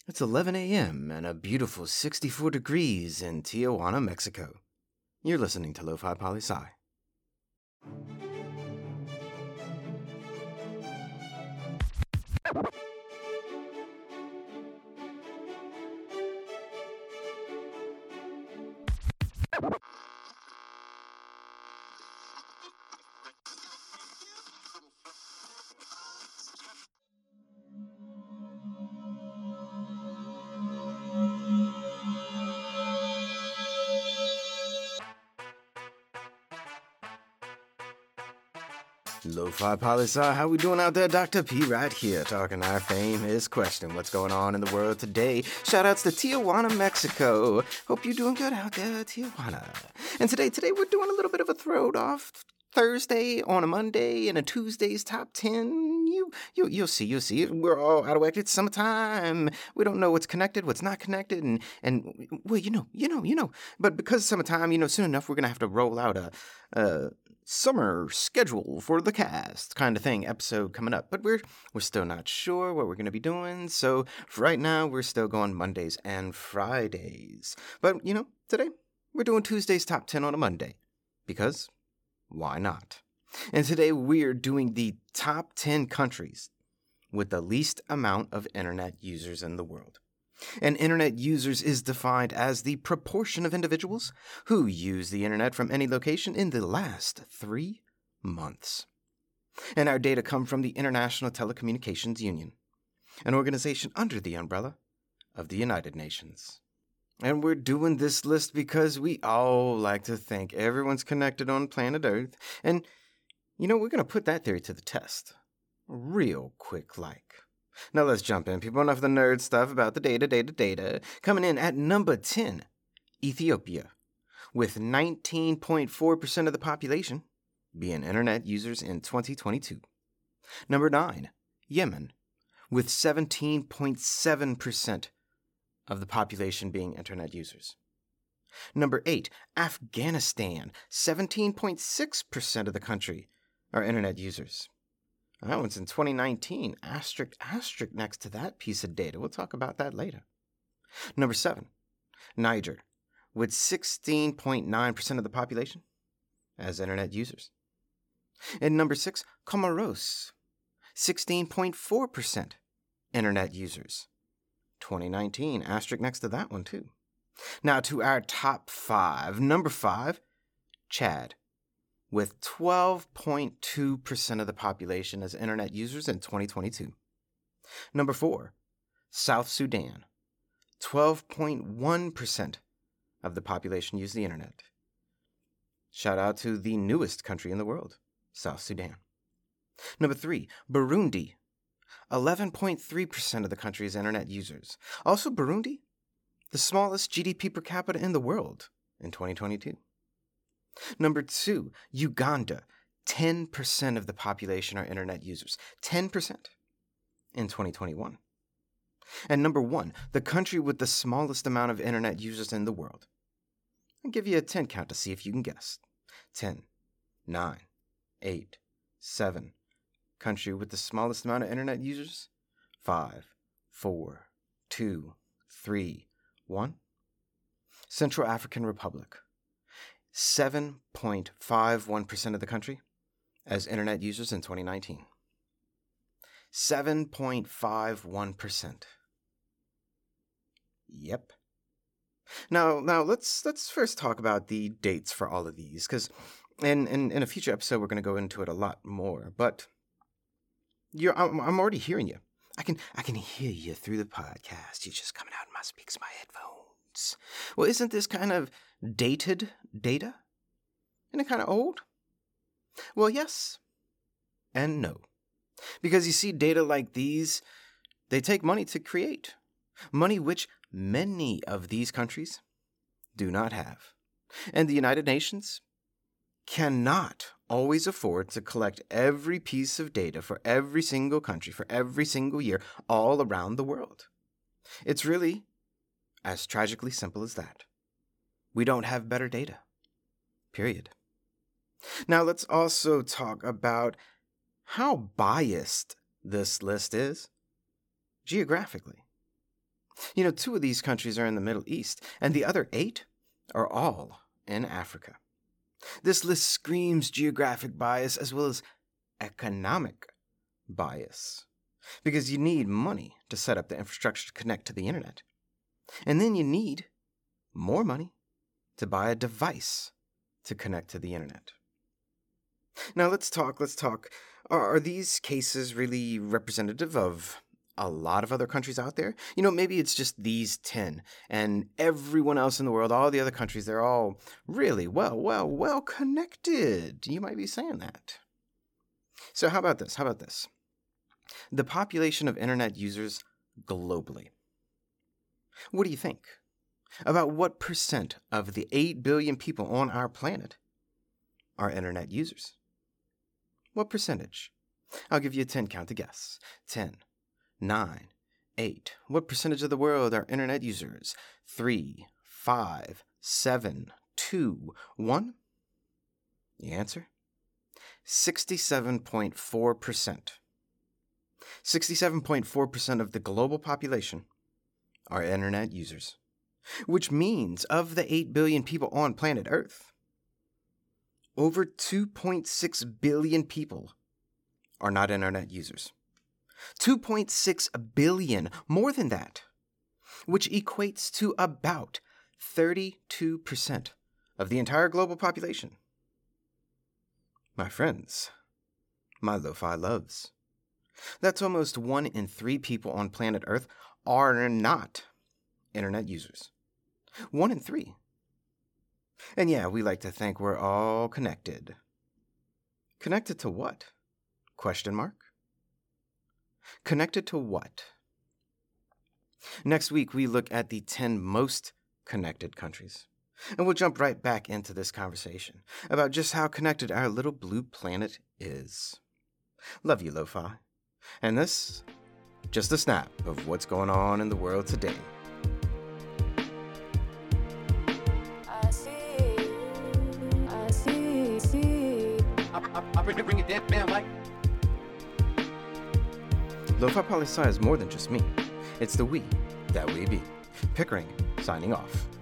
It's 11 a.m. and a beautiful 64 degrees in Tijuana, Mexico. You're listening to Lo-Fi Poli-Sci. Lo-Fi Poli-Sci, how we doing out there? Dr. P right here, talking our famous question. What's going on in the world today? Shoutouts to Tijuana, Mexico. Hope you're doing good out there, Tijuana. And today we're doing a little bit of a throwed-off Thursday on a Monday and a Tuesday's top 10. You'll see. We're all out of whack. It's summertime. We don't know what's connected, what's not connected, and well, you know. But because it's summertime, soon enough we're gonna have to roll out a summer schedule for the cast kind of thing episode coming up, but we're still not sure what we're going to be doing, so for right now we're still going Mondays and Fridays. But today we're doing Tuesday's top 10 on a Monday, because why not? And today we're doing the top 10 countries with the least amount of internet users in the world. And internet users is defined as the proportion of individuals who use the internet from any location in the last 3 months. And our data come from the International Telecommunications Union, an organization under the umbrella of the United Nations. And we're doing this list because we all like to think everyone's connected on planet Earth. And, we're going to put that theory to the test. Real quick like. Now let's jump in, people. Enough of the nerd stuff about the data. Coming in at number 10, Ethiopia, with 19.4% of the population being internet users in 2022. Number 9, Yemen, with 17.7% of the population being internet users. Number 8, Afghanistan, 17.6% of the country are internet users. That one's in 2019. Asterisk next to that piece of data. We'll talk about that later. Number 7, Niger, with 16.9% of the population as internet users. And number 6, Comoros, 16.4% internet users. 2019. Asterisk next to that one, too. Now to our top 5. Number 5, Chad, with 12.2% of the population as internet users in 2022. Number 4, South Sudan, 12.1% of the population use the internet. Shout out to the newest country in the world, South Sudan. Number 3, Burundi, 11.3% of the country's internet users. Also Burundi, the smallest GDP per capita in the world in 2022. Number 2, Uganda, 10% of the population are internet users. 10% in 2021. And number 1, the country with the smallest amount of internet users in the world. I'll give you a 10 count to see if you can guess. 10, 9, 8, 7. Country with the smallest amount of internet users. 5, 4, 2, 3, 1. Central African Republic. 7.51% of the country as internet users in 2019. 7.51%. Yep. Now let's first talk about the dates for all of these, because in a future episode we're going to go into it a lot more. But I'm already hearing you. I can hear you through the podcast. You're just coming out of my speaks, my headphones. Well, isn't this kind of dated data? Isn't it kind of old? Well, yes and no. Because you see, data like these, they take money to create. Money which many of these countries do not have. And the United Nations cannot always afford to collect every piece of data for every single country, for every single year, all around the world. It's really as tragically simple as that. We don't have better data. Period. Now let's also talk about how biased this list is geographically. 2 of these countries are in the Middle East, and the other 8 are all in Africa. This list screams geographic bias as well as economic bias, because you need money to set up the infrastructure to connect to the internet. And then you need more money to buy a device to connect to the internet. Now let's talk. Are these cases really representative of a lot of other countries out there? Maybe it's just these 10, and everyone else in the world, all the other countries, they're all really well connected. You might be saying that. So how about this? The population of internet users globally. What do you think? About what percent of the 8 billion people on our planet are internet users? What percentage? I'll give you a 10 count to guess. 10, 9, 8. What percentage of the world are internet users? 3, 5, 7, 2, 1. The answer? 67.4%. 67.4% of the global population are internet users, which means of the 8 billion people on planet Earth, over 2.6 billion people are not internet users. 2.6 billion, more than that, which equates to about 32% of the entire global population. My friends, my lo-fi loves, that's almost 1 in 3 people on planet Earth are not internet users. 1 in 3. And yeah, we like to think we're all connected. Connected to what? Question mark? Connected to what? Next week, we look at the 10 most connected countries. And we'll jump right back into this conversation about just how connected our little blue planet is. Love you, Lo-Fi. And this, just a snap of what's going on in the world today. I bring it down, man, like. Lo-Fi Poli-Sci is more than just me. It's the we that we be. Pickering, signing off.